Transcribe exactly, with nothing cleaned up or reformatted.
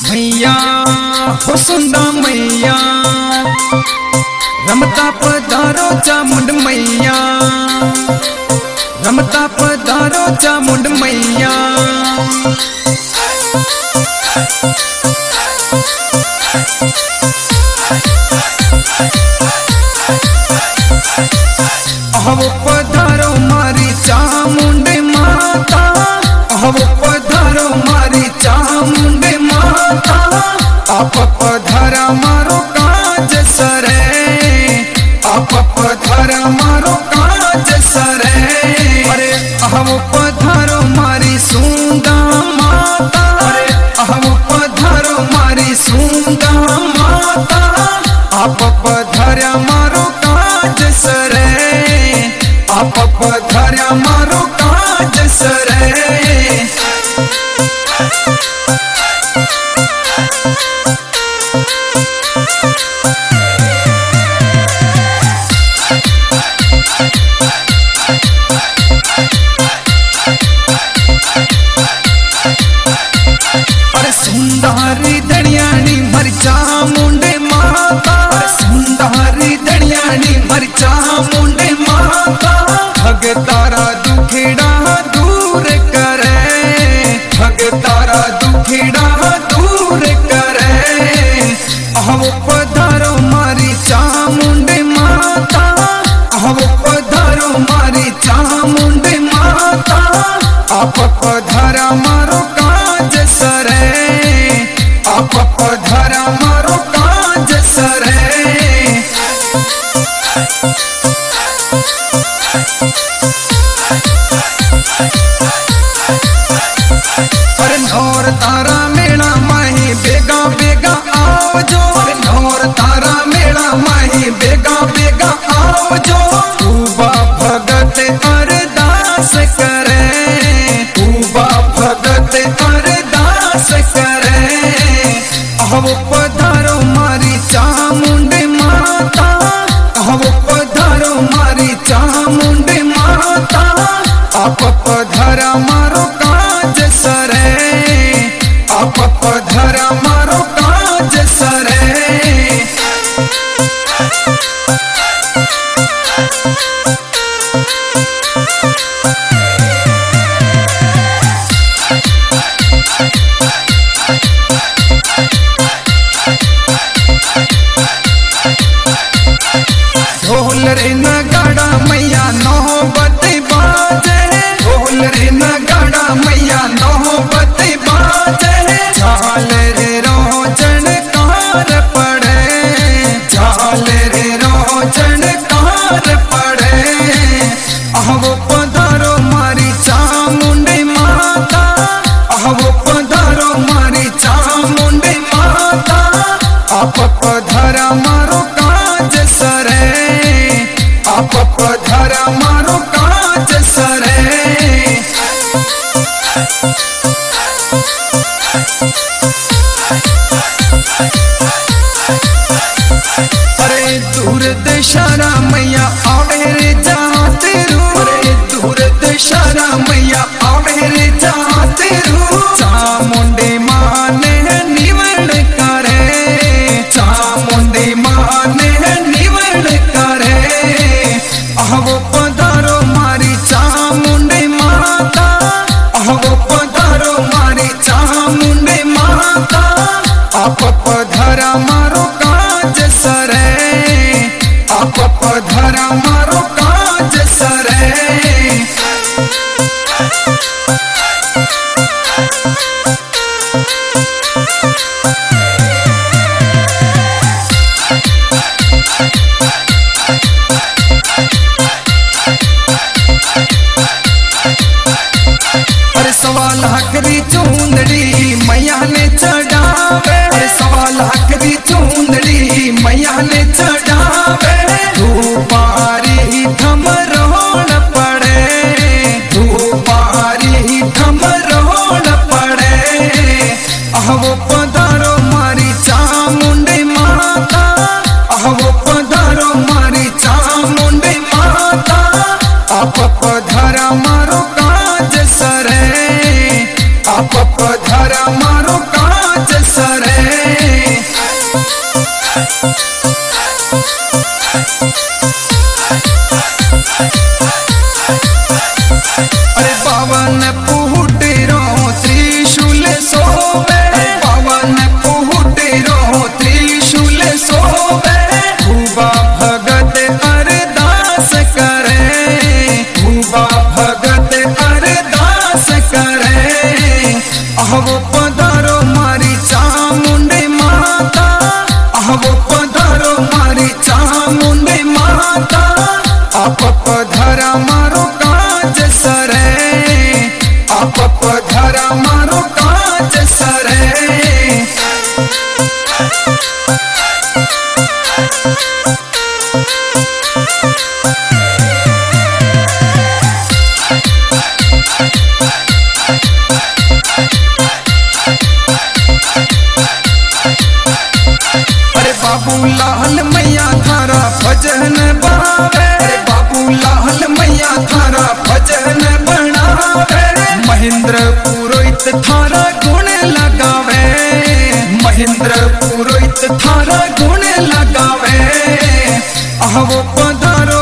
मैया हो सुंदा मैया रमता पधारो चामुंड मैया रमता पधारो चामुंड मैया अहो पधारो मारी चामुंड माता अहो पधारो मारी चामुंड माता आप पधारा मारो काज सरे आप पधारा मारो काज सरे अरे अहो पधारो मारी सुंदा माता अरे अहो पधारो मारी सुंदा माता आप पधारा मारो काज सरे आप पधारा मारो काज सरे अरे सुंदरी दड़ियानी मर चामुंडे माता सुंदरी दड़ियानी मर चामुंडे माता भग तारा दुखड़ा दूर करे भग तारा दुखड़ा दूर करे अहो पधारो मारी चामुंडे माता अहो पधारो मारी चामुंडे माता आप पधारा मारो काज सरे आप पधारा मारो काज सरे अरे नौर तारा मेला माही बेगा बेगा आओ जो अरे नौर तारा मेला माही बेगा बेगा आओ जो पूबा भगत अरदास करे पूबा भगत अरदास करे अहो पधारो मारी चामुंड माता अहो पधारो मारी चामुंड माता आप पधारा मारो काज सरे आप पधारा मारो काज सरे ढोल रे नगाड़ा मैया नौबत बाजे ढोल रे नगाड़ा मैया नौबत बाजे झाल रे रोचन कार पड़े झाल रे रोचन कार पड़े अहो पधारो मारी चामुंडे माता अहो पधारो मारी चामुंडे माता आप पधारा मारो काज सरे आप पधारा मारो काज सरे अरे दूर दशहरा मैया आवे रे जाते रू अरे दूर दशहरा मैया आवे रे जाते रू चामुंडे माने निवड़ करे चामुंडे माने निवड़ करे अहो पधारो मारी चामुंडे माता अहो पधारो मारी चामुंडे माता आप पधारा मारो काज सरे आप पधारा मारो काज सरे अरे सवा लाख री चूंदड़ी मैया ने चढ़ावे अरे सवा लाख री चूंदड़ी मैया ने चढ़ावे धूपारी थम रोल पड़े धूपारी थम रोल पड़े अहो पधारो मारी चामुंडे माता अहो पधारो मारी चामुंडे माता आप पधारा मारो काज सरे आप पधारा मारो काज सरे। सोवे पवन फूटेरो त्रिशूल सोवे भूबा भगत अरदास करे भूबा भगत अरदास करे अहो पधारो मारी चामुंडे माता अहो पधारो मारी चामुंडे माता आप पधारा मारो काज सरे आप पधारा मारो काज सरे अरे बाबू लाल मैया थारा भजन बावे अरे बाबू लाल मैया थारा भजन बनावे महेंद्र पुरोहित थारा गुण लगावे महेंद्र पुरोहित थारा गुण लगावे अहो पधारो